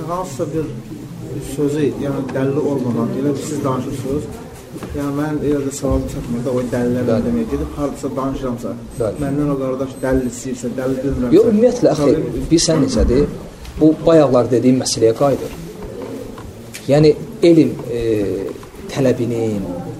hansısa bir sözü, yəni dəlili olmadan, elə siz danışırsınız. Yəni mən elə də savabı çatmırda o dəlillərlə demək gedib, hardasa danışıramsa, məndən o qardaş dəlil istəyirsə, dəlil bilmirəmsə. Yox, ümumiyyətlə, axı, bilsən necədir? Bu, bayaqlar dediyim məsələyə qayıdır. Yəni, elm tələbinin,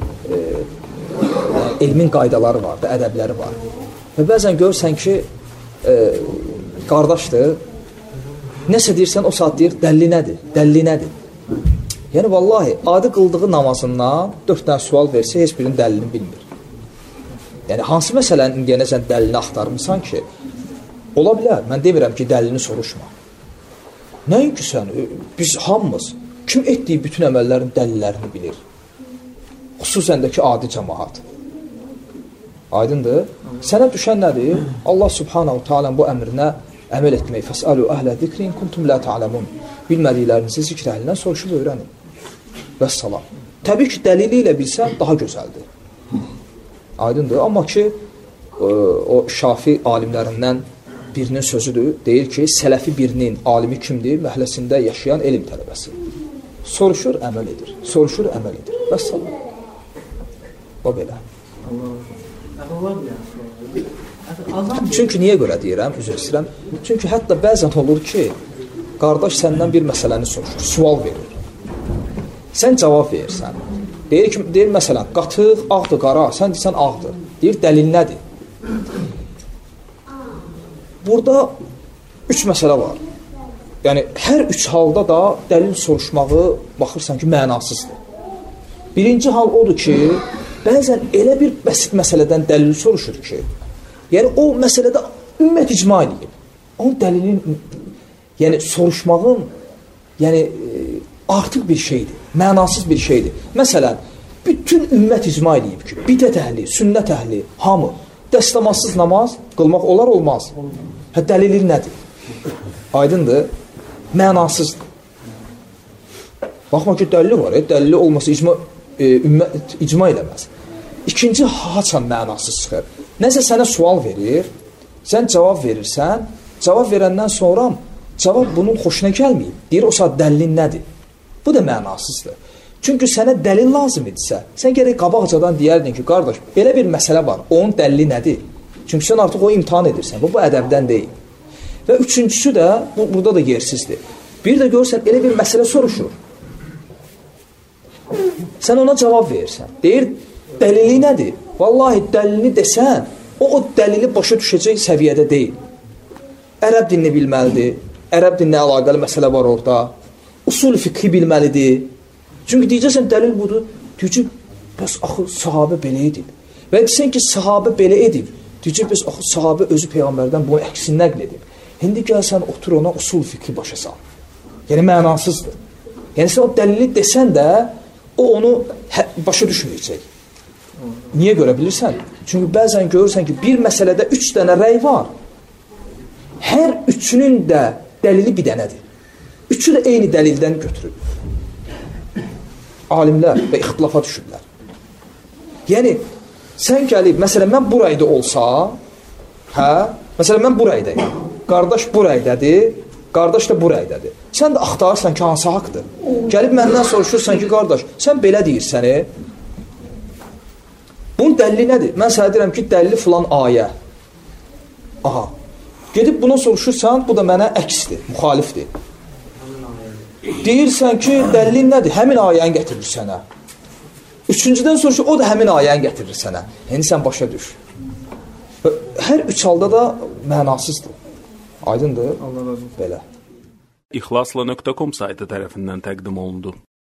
elmin qaydaları var da, ədəbləri var. Və bəzən görürsən ki, qardaşdır, nəsə deyirsən, o saat deyir, dəlli nədir? Dəlli nədir? Yəni, vallahi, adi qıldığı namazından 4 dənə sual versə, heç birinin dəlilini bilmir. Yəni, hansı məsələnin indiyənə sən dəlilini axtarmısan ki, ola bilər, mən demirəm ki, dəlilini soruşma. Nəinki sən, biz hamımız, kim etdiyi bütün əməllərin dəlillərini bilir. Xüsusən də ki, adi cəmaat. Aydındır. Sənə düşən nədir? Allah subhanahu ta'ala bu əmrinə əməl etmək. Fəsəlu əhlə zikrin kuntum la ta'lamun. Bilmədiklərinizi zikr əhlindən soruşub öyrənin. Vəssalam. Təbii ki, dəlili ilə bilsən daha gözəldir. Aydındır. Amma ki, o şafi alimlərindən birinin sözüdür. Deyir ki, sələfi birinin alimi kimdir? Məhləsində yaşayan elm tələbəsi. Soruşur, əməl edir. Soruşur, əməl edir. Vəssalam. O belə. Çünki niyə görə deyirəm, üzr istəyirəm? Çünki hətta bəzən olur ki, qardaş səndən bir məsələni soruşur, sual verir. Sən cavab verirsən. Deyir məsələn, qatıq, ağdır, qara, sən deyirsən ağdır. Deyir, dəlil nədir? Burada 3 məsələ var. Yəni, hər 3 halda da dəlil soruşmağı baxırsan ki, mənasızdır. Birinci hal odur ki, bəzən elə bir bəsit məsələdən dəlil soruşur ki, yəni o məsələdə ümmət icma edib. Onun dəlilin, yəni soruşmağın, yəni artıq bir şeydir, mənasız bir şeydir. Məsələn, bütün ümmət icma edib ki, bidət əhli, sünnət əhli, hamı, dəstəmazsız namaz qılmaq olar, olmaz. Hə, dəlili nədir? Aydındır, mənasızdır. Baxma ki, dəlili var, dəlili olmasa ümmət icma eləməz. İkinci, haçan mənasız çıxır. Nəsə sənə sual verir, sən cavab verirsən, cavab verəndən sonra cavab bunun xoşuna gəlməyib. Deyir, o saat dəlilin nədir? Bu da mənasızdır. Çünki sənə dəlil lazım edirsə, sən gərək qabaqcadan deyərdin ki, qardaş, belə bir məsələ var, onun dəlili nədir? Çünki sən artıq o imtihan edirsən, bu ədəbdən deyil. Və üçüncüsü də, burada da yersizdir. Bir də görürsən, elə bir məsələ soruşur. Sən ona cavab verirsən. Deyir, dəlili nədir? Vallahi dəlilini desən, o dəlili başa düşəcək səviyyədə deyil. Ərəb dilini bilməlidir. Ərəb dilinə əlaqəli məsələ var orada. Usul fiqhi bilməlidir. Çünki deyəcəksən, dəlil budur. Deyəcək, bəs axı sahabə belə edib. Və desən ki, sahabə belə edib. Deyəcək, bəs axı sahabə özü Peyğəmbərdən bunu əksin nəql edib. İndi gəlsən, otur ona usul fiqhi başa sal. Yəni, mənasızdır. Yəni, sən o dəlili desən də, o onu başa düşməyəcək. Niyə görə bilirsən? Çünki bəzən görürsən ki, bir məsələdə 3 dənə rəy var. Hər üçünün də dəlili bir dənədir. Üçü də eyni dəlildən götürür. Alimlər və ixtilafa düşürlər. Yəni, sən gəlib, məsələn, mən bu rəydə olsa, məsələn, mən bu rəydəyim. Qardaş bu rəydədir, qardaş da bu rəydədir. Sən də axtarırsan ki, hansı haqdır. Gəlib məndən soruşursan ki, qardaş, sən belə deyirsən, bunun dəlili nədir? Mən sənə deyirəm ki, dəlili filan ayə. Aha. Gedib buna soruşursan, bu da mənə əksdir, müxalifdir. Deyirsən ki, dəlilin nədir? Həmin ayəni gətirir sənə. Üçüncüdən soruşur, o da həmin ayəni gətirir sənə. Yəni, sən başa düş. Hər 3 halda da mənasızdır. Aydındır? Belə. İxlasla.com saytı tərəfindən təqdim olundu.